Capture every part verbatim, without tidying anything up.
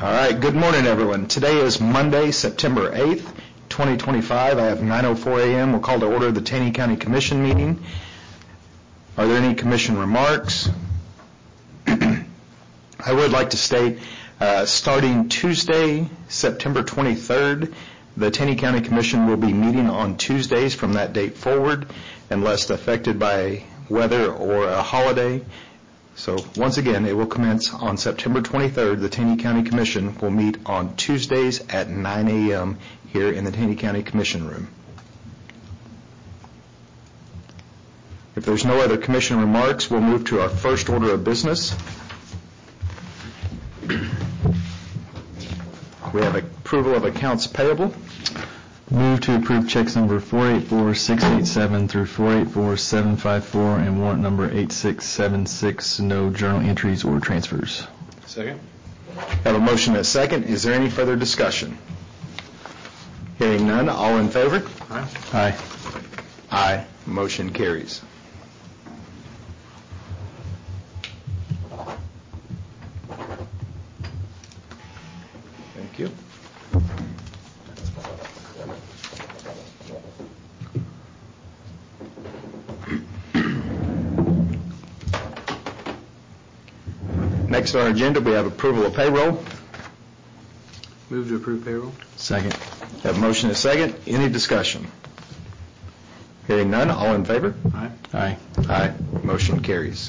All right, good morning, everyone. Today is Monday, September eighth, twenty twenty-five. I have nine oh four a.m. We'll call to order the Taney County Commission meeting. Are there any commission remarks? I would like to state, uh, starting Tuesday, September twenty-third, the Taney County Commission will be meeting on Tuesdays from that date forward, unless affected by weather or a holiday. So once again, it will commence on September twenty-third. The Taney County Commission will meet on Tuesdays at nine a.m. here in the Taney County Commission room. If there's no other commission remarks, we'll move to our first order of business. We have approval of accounts payable. Move to approve checks number four eight four six eight seven through four eight four seven five four and warrant number eight six seven six. No journal entries or transfers. Second. Have a motion and a second. Is there any further discussion? Hearing none, all in favor? Aye. Aye. Aye. Motion carries. Thank you. Next on our agenda, we have approval of payroll. Move to approve payroll. Second. Have a motion and a second. Any discussion? Hearing none, all in favor? Aye. Aye. Aye. Motion carries.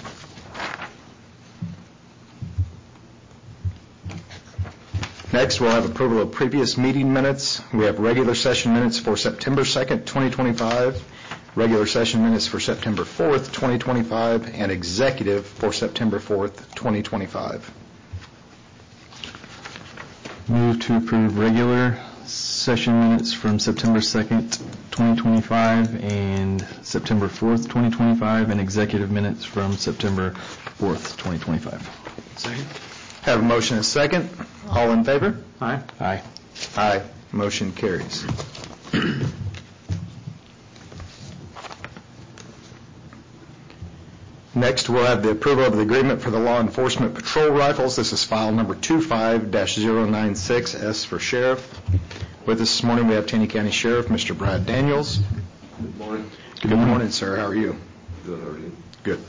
Next, we'll have approval of previous meeting minutes. We have regular session minutes for September second, twenty twenty-five, regular session minutes for September fourth, twenty twenty-five, and executive for September fourth, twenty twenty-five. Move to approve regular session minutes from September second, twenty twenty-five and September fourth, twenty twenty-five, and executive minutes from September fourth, twenty twenty-five. Second. Have a motion and a second. All in favor? Aye. Aye. Aye. Motion carries. Next, we'll have the approval of the agreement for the law enforcement patrol rifles. This is file number two five dash zero nine six, S for Sheriff. With us this morning, we have Taney County Sheriff, Mister Brad Daniels. Good morning. Good morning, sir. How are you? Good, how are you? Good.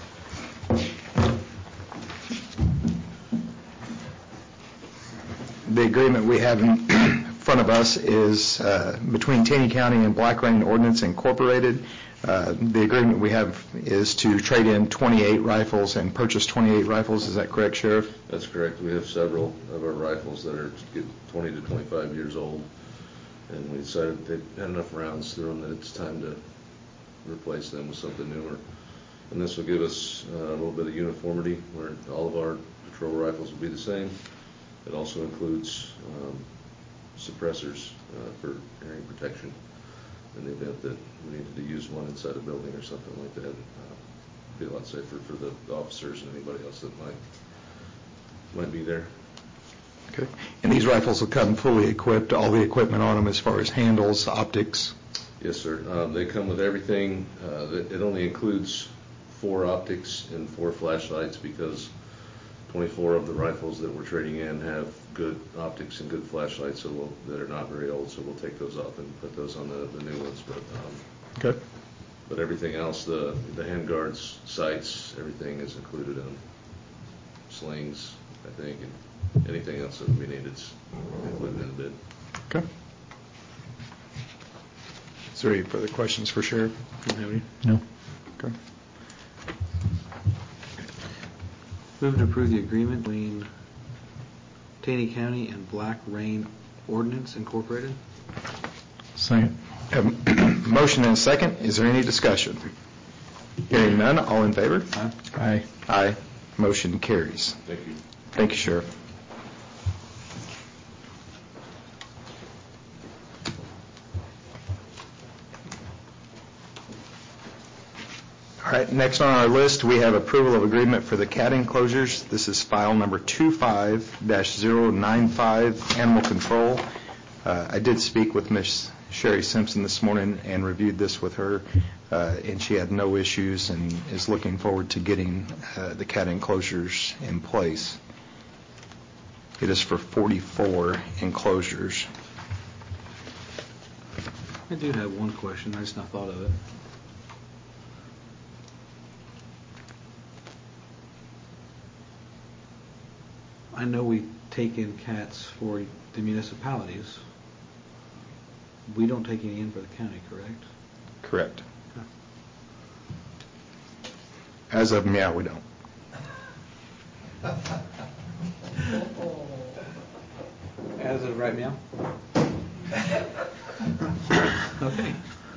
The agreement we have in front of us is uh, between Taney County and Black Rain Ordnance Incorporated. Uh, the agreement we have is to trade in twenty-eight rifles and purchase twenty-eight rifles. Is that correct, Sheriff? That's correct. We have several of our rifles that are twenty to twenty-five years old, and we decided they've had enough rounds through them that it's time to replace them with something newer. And this will give us uh, a little bit of uniformity where all of our patrol rifles will be the same. It also includes um, suppressors uh, for hearing protection in the event that we needed to use one inside a building or something like that. Uh, be a lot safer for the officers and anybody else that might might be there. Okay. And these rifles will come fully equipped, all the equipment on them as far as handles, optics? Yes, sir. Um, they come with everything. Uh, it only includes four optics and four flashlights because twenty-four of the rifles that we're trading in have good optics and good flashlights so we'll, that are not very old, so we'll take those off and put those on the, the new ones. But um, okay. But everything else, the, the hand guards, sights, everything is included in slings, I think, and anything else that we need is included in the bid. Okay. Is there any further questions for Sheriff? No. Okay. Move to approve the agreement between Taney County and Black Rain Ordnance Incorporated. Second. Have a motion and a second. Is there any discussion? Hearing none, all in favor? Aye. Aye. Aye. Motion carries. Thank you. Thank you, Sheriff. All right, next on our list, we have approval of agreement for the cat enclosures. This is file number two five dash zero nine five, Animal Control. Uh, I did speak with Miz Sherry Simpson this morning and reviewed this with her, uh, and she had no issues and is looking forward to getting uh, the cat enclosures in place. It is for forty-four enclosures. I do have one question, I just not thought of it. I know we take in cats for the municipalities. We don't take any in for the county, correct? Correct. Okay. As of now, we don't. As of right now? Okay.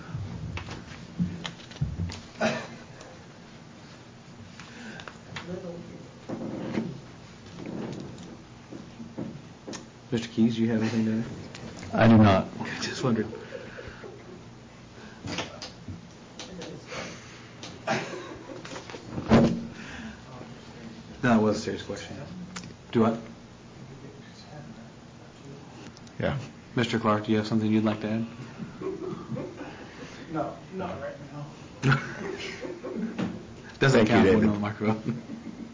Mister Keys, do you have anything to add? I do not. Just wondered. No, that was a serious question. Do what? Yeah. Mister Clark, do you have something you'd like to add? No, not right now. Doesn't Thank you, count when David. on the microphone.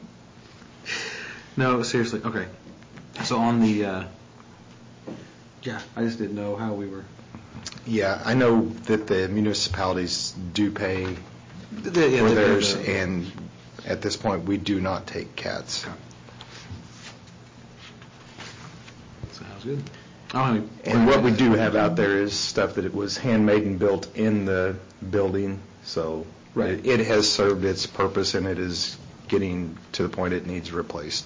No, seriously. Okay. So on the, uh, yeah, I just didn't know how we were. Yeah, I know that the municipalities do pay The- yeah, for the- theirs, the- and at this point, we do not take cats. Sounds good. Oh, And what we do have out there is stuff that it was handmade and built in the building, so Right. it it has served its purpose, and it is getting to the point it needs replaced.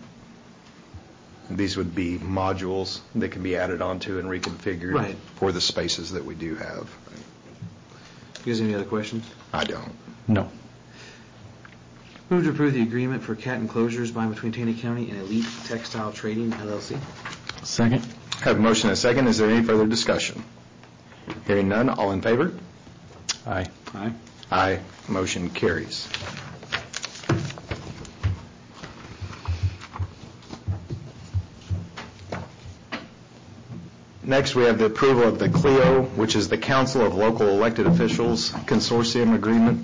These would be modules that can be added onto and reconfigured Right. for the spaces that we do have. You guys have any other questions? I don't. No. Move to approve the agreement for cat enclosures by and between Taney County and Elite Textile Trading, L L C. Second? Have a motion and a second. Is there any further discussion? Hearing none, all in favor? Aye. Aye. Aye. Motion carries. Next, we have the approval of the C L E O, which is the Council of Local Elected Officials Consortium Agreement.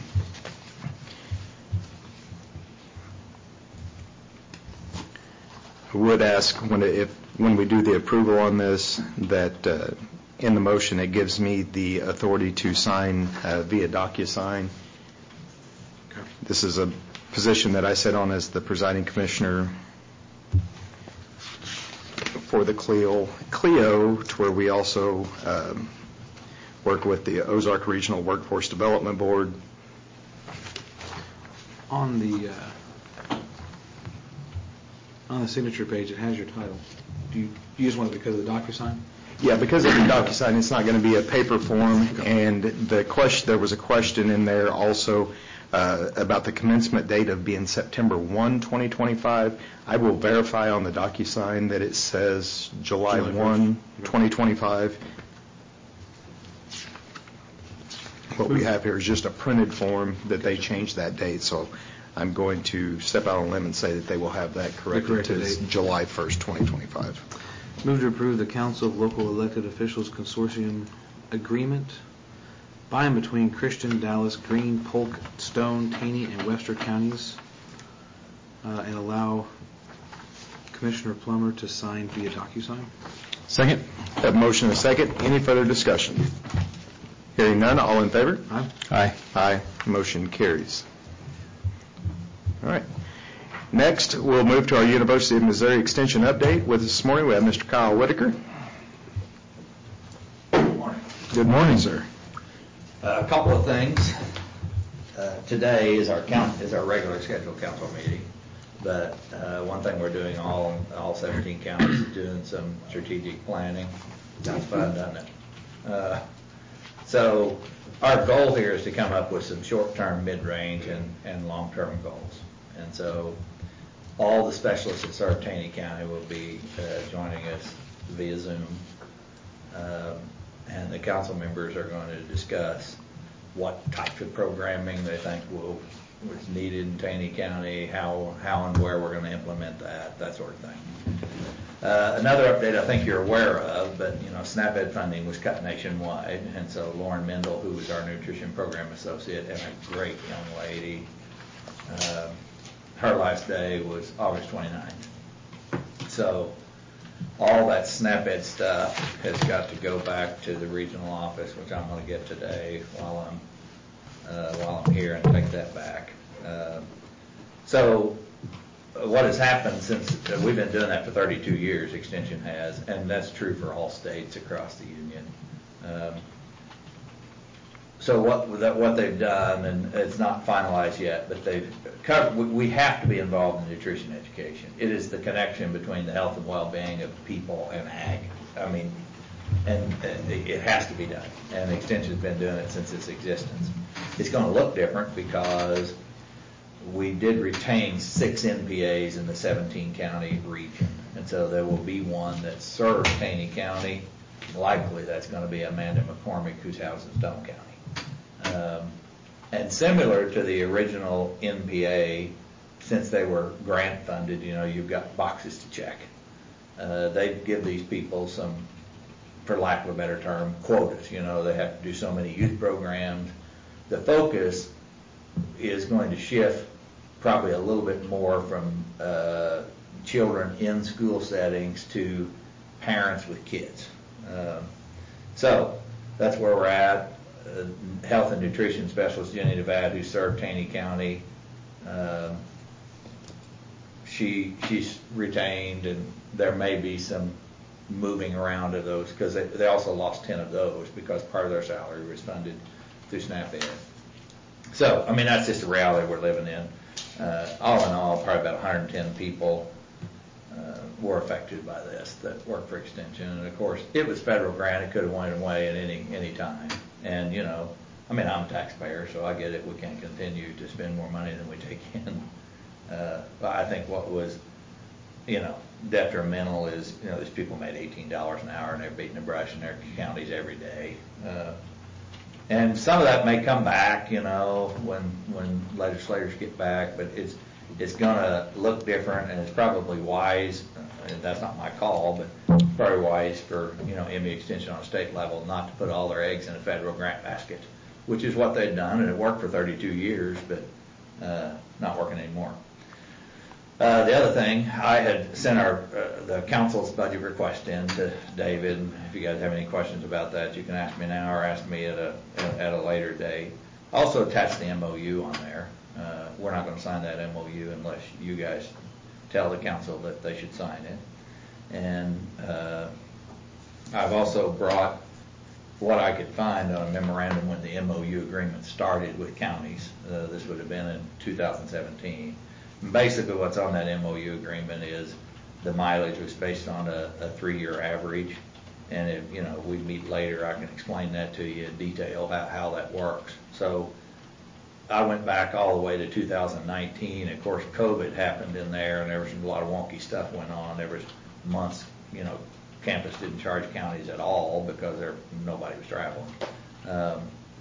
I would ask, when it- if, when we do the approval on this, that uh, in the motion, it gives me the authority to sign uh, via DocuSign. This is a position that I sit on as the presiding commissioner for the C L E O, C L E O, to where we also um, work with the Ozark Regional Workforce Development Board. On the, uh, on the signature page, it has your title. Do you, you just want it because of the DocuSign? Yeah, because of the DocuSign, it's not going to be a paper form, and the question, there was a question in there also uh, about the commencement date of being September first, twenty twenty-five. I will verify on the DocuSign that it says July July first, twenty twenty-five. What we have here is just a printed form that they changed that date, so I'm going to step out on a limb and say that they will have that corrected corrected to date. July first, twenty twenty-five. Move to approve the Council of Local Elected Officials Consortium Agreement by and between Christian, Dallas, Greene, Polk, Stone, Taney, and Webster counties, uh, and allow Commissioner Plummer to sign via DocuSign. Second? Have a motion and a second. Any further discussion? Hearing none, all in favor? Aye. Aye. Aye. Motion carries. All right. Next, we'll move to our University of Missouri Extension update. With us this morning, we have Mister Kyle Whitaker. Good morning. Good morning, sir. Uh, A couple of things. Uh, Today is our count, is our regular scheduled council meeting, but uh, one thing we're doing all, all seventeen counties is doing some strategic planning. Sounds fun, doesn't it? Uh, So our goal here is to come up with some short-term, mid-range, and, and long-term goals. And so all the specialists that serve Taney County will be uh, joining us via Zoom. Um, and the council members are going to discuss what types of programming they think will, is needed in Taney County, how, how and where we're going to implement that, that sort of thing. Uh, another update I think you're aware of, but you know, SNAP-Ed funding was cut nationwide, and so Lauren Mendel, who was our nutrition program associate and a great young lady, uh, her last day was August twenty-ninth. So all that SNAP-Ed stuff has got to go back to the regional office, which I'm going to get today while I'm uh, while I'm here, and take that back. Uh, so what has happened since uh, we've been doing that for thirty-two years, Extension has, and that's true for all states across the union. Um, so what that, what they've done, and it's not finalized yet, but they've covered, we have to be involved in nutrition education. It is the connection between the health and well-being of people and ag. I mean, and, and it has to be done. And Extension's been doing it since its existence. It's going to look different because we did retain six N P As in the seventeen county region, and so there will be one that serves Taney County. Likely that's going to be Amanda McCormick, whose house is Stone County. Um, and similar to the original N P A, since they were grant funded, you know, you've got boxes to check. Uh, they give these people some, for lack of a better term, quotas. You know, they have to do so many youth programs. The focus is going to shift probably a little bit more from uh, children in school settings to parents with kids. Um, so that's where we're at. Uh, health and nutrition specialist Jenny Nevad, who served Taney County, um, she she's retained, and there may be some moving around of those because they, they also lost ten of those because part of their salary was funded through SNAP-Ed. So, I mean, that's just the reality we're living in. Uh, all in all, probably about one hundred ten people uh, were affected by this that work for Extension. And, of course, it was federal grant. It could have went away at any any time. And, you know, I mean, I'm a taxpayer, so I get it. We can't continue to spend more money than we take in. Uh, but I think what was, you know, detrimental is, you know, these people made eighteen dollars an hour, and they're beating the brush in their counties every day. Uh, And some of that may come back, you know, when when legislators get back, but it's it's going to look different, and it's probably wise, and that's not my call, but it's probably wise for, you know, M E Extension on a state level not to put all their eggs in a federal grant basket, which is what they've done, and it worked for thirty-two years, but uh, not working anymore. Uh, the other thing, I had sent our uh, the council's budget request in to David, and if you guys have any questions about that, you can ask me now or ask me at a at a later date. Also attached the M O U on there. Uh, we're not going to sign that M O U unless you guys tell the council that they should sign it. And uh, I've also brought what I could find on a memorandum when the M O U agreement started with counties. Uh, this would have been in two thousand seventeen. Basically, what's on that M O U agreement is the mileage was based on a, a three-year average, and if you know we meet later, I can explain that to you in detail about how that works. So I went back all the way to two thousand nineteen. Of course, COVID happened in there, and there was a lot of wonky stuff went on. There was months, you know, campus didn't charge counties at all because there nobody was traveling. Um,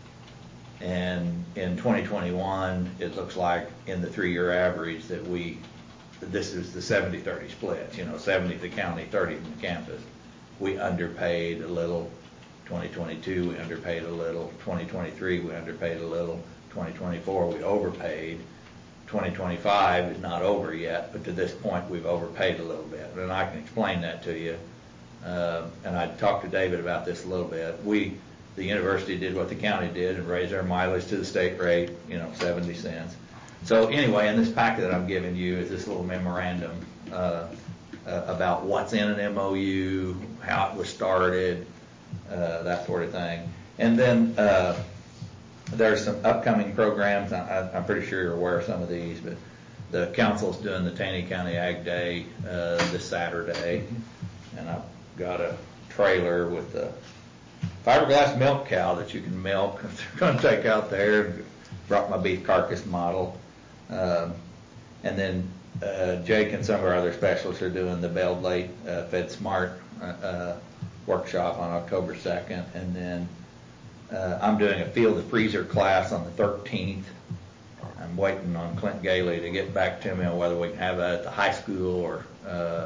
And in twenty twenty-one, it looks like in the three-year average that we, this is the seventy thirty split, you know, seventy the county, thirty from the campus. We underpaid a little. twenty twenty-two, we underpaid a little. twenty twenty-three, we underpaid a little. twenty twenty-four, we overpaid. twenty twenty-five is not over yet, but to this point, we've overpaid a little bit. And I can explain that to you. Uh, and I talked to David about this a little bit. We, the university did what the county did and raised our mileage to the state rate, you know, seventy cents. So anyway, in this packet that I'm giving you is this little memorandum uh, uh, about what's in an M O U, how it was started, uh, that sort of thing. And then uh, there's some upcoming programs. I, I'm pretty sure you're aware of some of these, but the council's doing the Taney County Ag Day uh, this Saturday, and I've got a trailer with the fiberglass milk cow that you can milk. They're going to take out there. Brought my beef carcass model. Um, and then uh, Jake and some of our other specialists are doing the Bailed Late uh, Fed Smart uh, uh, workshop on October second. And then uh, I'm doing a Field the Freezer class on the thirteenth. I'm waiting on Clint Gailey to get back to me on whether we can have that at the high school or uh,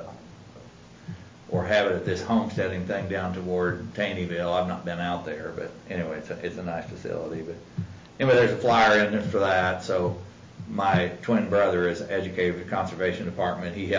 or have it at this homesteading thing down toward Taneyville. I've not been out there, but anyway, it's a, it's a nice facility. But anyway, there's a flyer in there for that. So my twin brother is educated with the conservation department. He